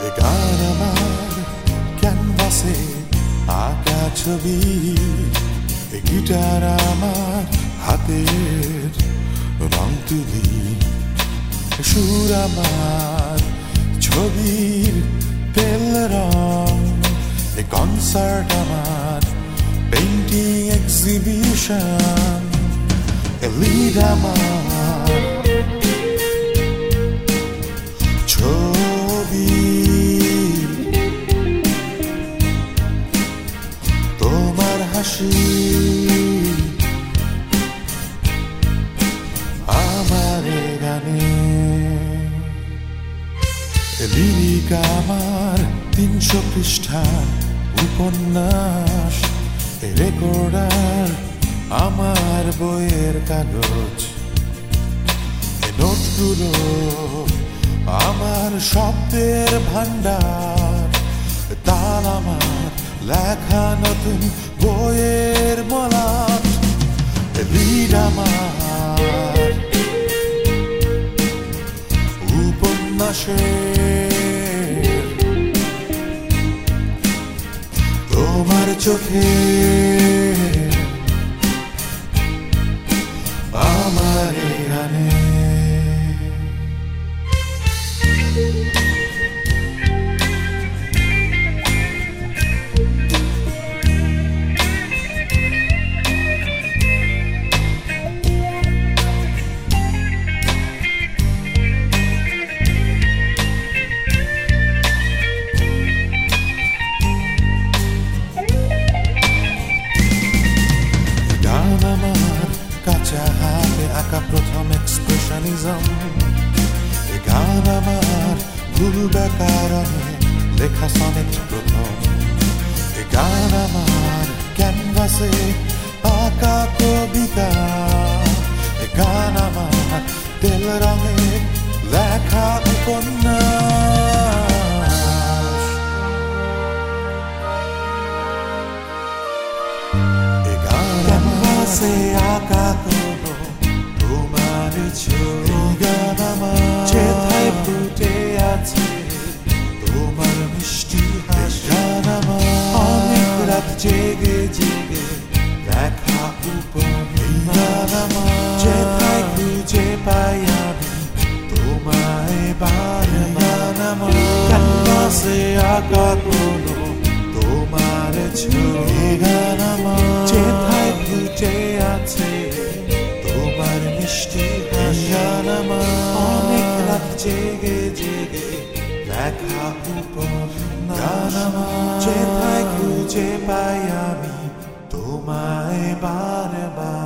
এ গান আমার ক্যানভাসে আঁকা ছবি, এ গিটার আমার হাতের রং তুলি, সুর আমার ছবির তেল রং, এ কনসার্ট আমার পেইন্টিং এক্সিবিশন, এ লিড আমার ছবি, তোমার হাসি আমার গানে, লিরিক আমার 300 পৃষ্ঠার উপন্যাস, রেকর্ডার আমার বইয়ের কাগজ, নোটগুলো আমার শব্দের ভান্ডার, তাল আমার লেখা নতুন বইয়ের মলাট, লিড আমার উপন্যাসের তোমার চোখে আমার গানে। কাঁচা হাতে আঁকা প্রথম এক্সপ্রেশনিজম, এ গান আমার ভুল ব্যাকরণে লেখা সনেট প্রথম, এ গান আমার ক্যানভাসে আঁকা কবিতা, এ গান আমার তেল রঙে লেখা উপন্যাস, এ গান ক্যানভাসে আঁকা কোনো তোমার ছবি, গান আমার যেথায় ফুটে আছে তোমার মিষ্টি হাসি, গান আমার অনেক রাত জেগে জেগে দেখা উপন্যাস, গান আমার যেথায় খুঁজে পাই আমি তোমায় বারবার, গান আমার ক্যানভাসে আঁকা কোনো তোমার ছবি, গান আমার যেথায় ফুটে আছে তোমার মিষ্টি হাসি, গান আমার অনেক রাত জেগে জেগে লেখা উপন্যাস, গান আমার যেথায় খুঁজে পাই আমি তোমায় বারবার।